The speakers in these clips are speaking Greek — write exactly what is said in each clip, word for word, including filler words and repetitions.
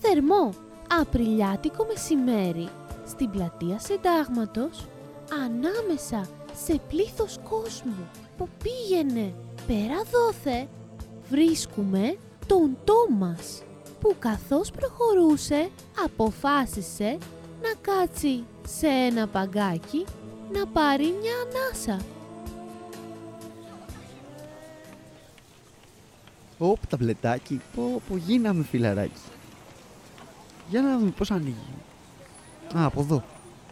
θερμό απριλιάτικο μεσημέρι στην πλατεία Συντάγματος, ανάμεσα σε πλήθος κόσμου που πήγαινε πέρα δόθε, βρίσκουμε τον Τόμας, που καθώς προχωρούσε αποφάσισε να κάτσει σε ένα παγκάκι να πάρει μια ανάσα. Όπ, ταμπλετάκι, πω, πω, γίναμε φιλαράκι. Για να δούμε πώς ανοίγει. Α, από εδώ.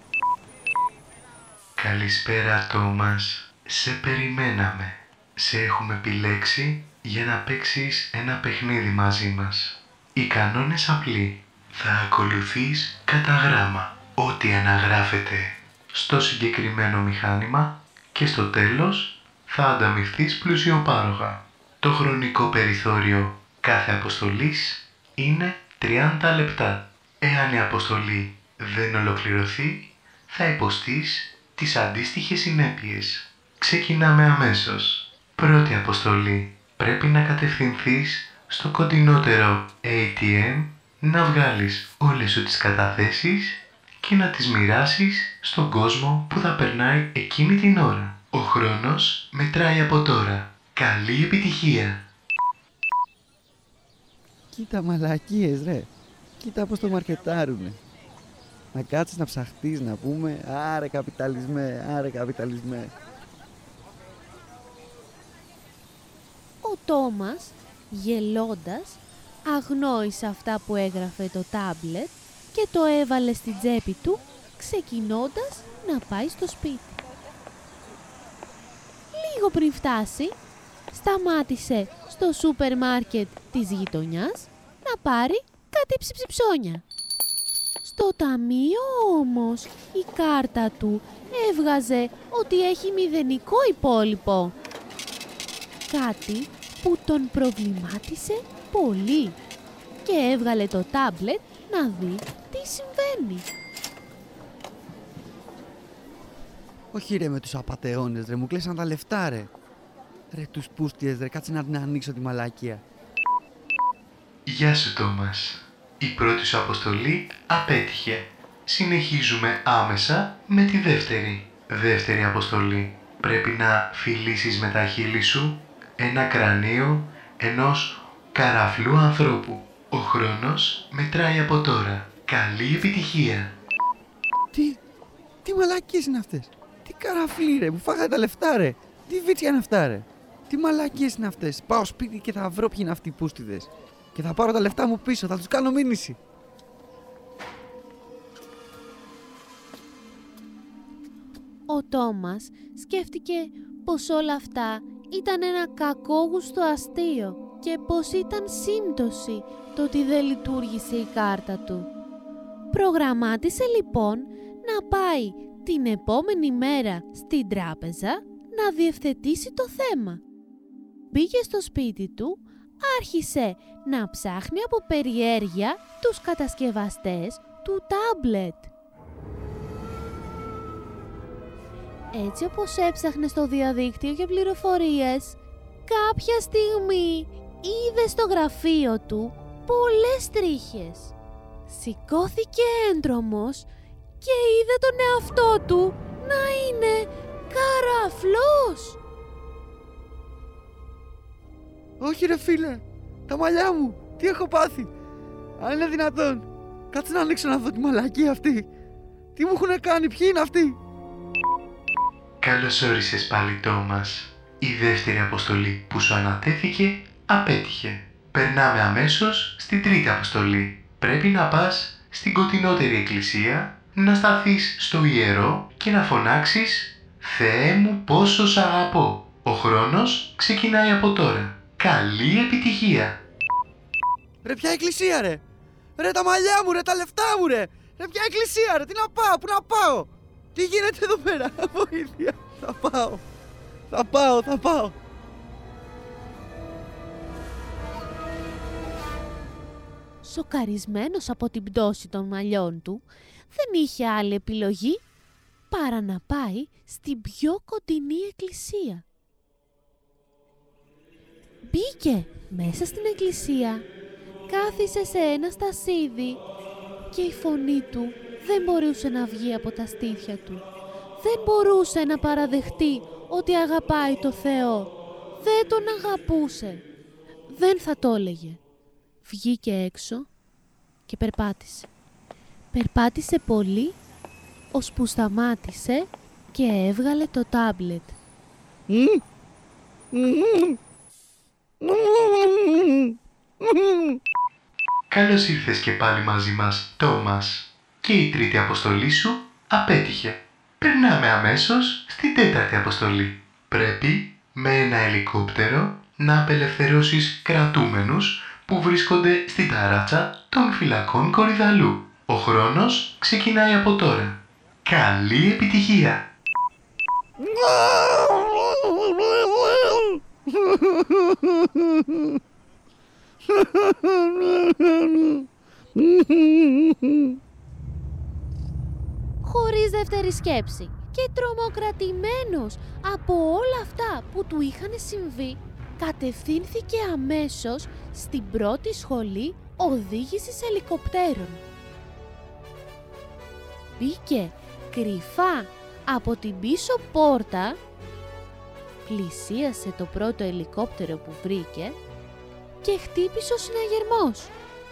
Καλησπέρα Τόμας, σε περιμέναμε. Σε έχουμε επιλέξει για να παίξεις ένα παιχνίδι μαζί μας. Οι κανόνες απλοί. Θα ακολουθείς κατά γράμμα ό,τι αναγράφεται στο συγκεκριμένο μηχάνημα και στο τέλος θα ανταμοιφθείς πλουσιοπάροχα. Το χρονικό περιθώριο κάθε αποστολής είναι τριάντα λεπτά. Εάν η αποστολή δεν ολοκληρωθεί, θα υποστείς τις αντίστοιχες συνέπειες. Ξεκινάμε αμέσως. Πρώτη αποστολή. Πρέπει να κατευθυνθείς στο κοντινότερο έι τι εμ, να βγάλεις όλες σου τις καταθέσεις και να τις μοιράσεις στον κόσμο που θα περνάει εκείνη την ώρα. Ο χρόνος μετράει από τώρα. Καλή επιτυχία! Κοίτα μαλακίες ρε. Κοίτα πως το μαρκετάρουνε. Να κάτσεις να ψαχτείς, να πούμε άρε καπιταλισμέ, άρε καπιταλισμέ. Ο Τόμας, γελώντας, αγνόησε αυτά που έγραφε το τάμπλετ και το έβαλε στην τσέπη του, ξεκινώντας να πάει στο σπίτι. Λίγο πριν φτάσει, σταμάτησε στο σούπερ μάρκετ της γειτονιάς να πάρει κάτι ψιψιψώνια. Στο ταμείο όμως η κάρτα του έβγαζε ότι έχει μηδενικό υπόλοιπο. Κάτι που τον προβλημάτισε πολύ και έβγαλε το τάμπλετ να δει τι συμβαίνει. Όχι ρε με τους απατεώνες ρε, μου κλαίσαν τα λεφτά ρε. Ρε τους πούστιες ρε, κάτσε να την ανοίξω τη μαλακία. Γεια σου Τόμας. Η πρώτη σου αποστολή απέτυχε. Συνεχίζουμε άμεσα με τη δεύτερη. Δεύτερη αποστολή. Πρέπει να φιλήσεις με τα χείλη σου ένα κρανίο ενός καραφλού ανθρώπου. Ο χρόνος μετράει από τώρα. Καλή επιτυχία! Τι, τι μαλακίες είναι αυτές? Τι καραφλή ρε, μου φάγανε τα λεφτά ρε. Τι βίτσια είναι αυτά ρε. Τι μαλακίες είναι αυτές? Πάω σπίτι και θα βρω ποιοι είναι αυτοί οι πούστιδες. Και θα πάρω τα λεφτά μου πίσω, θα τους κάνω μήνυση. Ο Τόμας σκέφτηκε πως όλα αυτά ήταν ένα κακόγουστο αστείο και πως ήταν σύμπτωση το ότι δεν λειτουργήσε η κάρτα του. Προγραμμάτισε λοιπόν να πάει την επόμενη μέρα στην τράπεζα να διευθετήσει το θέμα. Μπήκε στο σπίτι του, άρχισε να ψάχνει από περιέργεια τους κατασκευαστές του τάμπλετ. Έτσι όπως έψαχνε στο διαδίκτυο για πληροφορίες, κάποια στιγμή είδε στο γραφείο του πολλές τρίχες. Σηκώθηκε έντρομος και είδε τον εαυτό του να είναι καραφλός. Όχι ρε φίλε, τα μαλλιά μου, τι έχω πάθει? Αν είναι δυνατόν, κάτσε να ανοίξω να δω τη μαλακή αυτή. Τι μου έχουν κάνει, ποιοι είναι αυτοί? Καλώς όρισες πάλι Τόμας. Η δεύτερη αποστολή που σου ανατέθηκε απέτυχε. Περνάμε αμέσως στην τρίτη αποστολή. Πρέπει να πας στην κοντινότερη εκκλησία, να σταθείς στο ιερό και να φωνάξεις «Θεέ μου πόσο σ' αγαπώ». Ο χρόνος ξεκινάει από τώρα. Καλή επιτυχία! Ρε ποια εκκλησία ρε? Ρε τα μαλλιά μου ρε, τα λεφτά μου ρε! Ρε ποια εκκλησία ρε, τι να πάω, πού να πάω? Τι γίνεται εδώ πέρα, βοήθεια! Θα πάω, θα πάω, θα πάω! Σοκαρισμένος από την πτώση των μαλλιών του, δεν είχε άλλη επιλογή παρά να πάει στην πιο κοντινή εκκλησία. Μπήκε μέσα στην εκκλησία κάθισε σε ένα στασίδι και η φωνή του δεν μπορούσε να βγει από τα στήθια του. Δεν μπορούσε να παραδεχτεί ότι αγαπάει το Θεό. Δεν τον αγαπούσε. Δεν θα το έλεγε. Βγήκε έξω και περπάτησε. Περπάτησε πολύ, ώσπου σταμάτησε και έβγαλε το τάμπλετ. Καλώς ήρθες και πάλι μαζί μας, Τόμας. Και η τρίτη αποστολή σου απέτυχε. Περνάμε αμέσως στην τέταρτη αποστολή. Πρέπει με ένα ελικόπτερο να απελευθερώσεις κρατούμενους που βρίσκονται στην ταράτσα των φυλακών Κορυδαλλού. Ο χρόνος ξεκινάει από τώρα. Καλή επιτυχία! Χωρίς δεύτερη σκέψη και τρομοκρατημένος από όλα αυτά που του είχαν συμβεί, κατευθύνθηκε αμέσως στην πρώτη σχολή οδήγησης ελικοπτέρων. Μπήκε κρυφά από την πίσω πόρτα, πλησίασε το πρώτο ελικόπτερο που βρήκε και χτύπησε ο συναγερμός.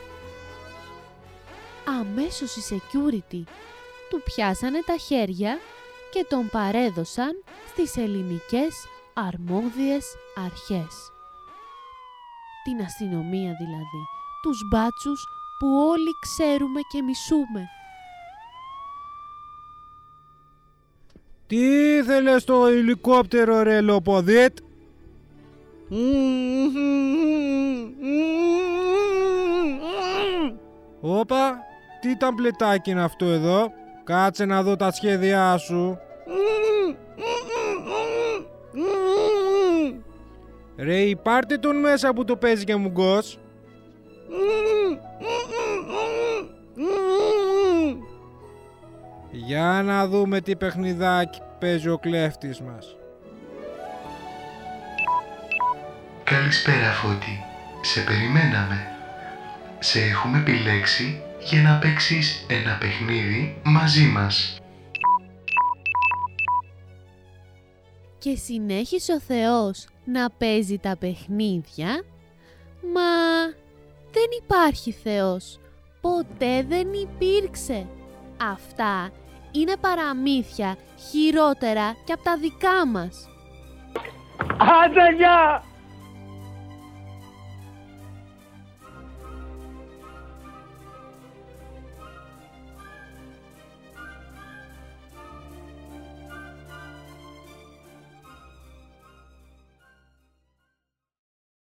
Αμέσως οι security του πιάσανε τα χέρια και τον παρέδωσαν στις ελληνικές αρμόδιες αρχές. Την αστυνομία δηλαδή, τους μπάτσους που όλοι ξέρουμε και μισούμε. Τι ήθελες στο ελικόπτερο, ρε λοποδίτ? Όπα, τι ταμπλετάκι είναι αυτό εδώ? Κάτσε να δω τα σχέδιά σου. Ρε, πάρτε τον μέσα που το παίζει και μουγκός. Για να δούμε τι παιχνιδάκι παίζει ο κλέφτης μας. Καλησπέρα, Φώτη. Σε περιμέναμε. Σε έχουμε επιλέξει για να παίξεις ένα παιχνίδι μαζί μας. Και συνέχισε ο Θεός να παίζει τα παιχνίδια, μα δεν υπάρχει Θεός. Ποτέ δεν υπήρξε. Αυτά είναι παραμύθια χειρότερα και από τα δικά μας. Άντε, γεια!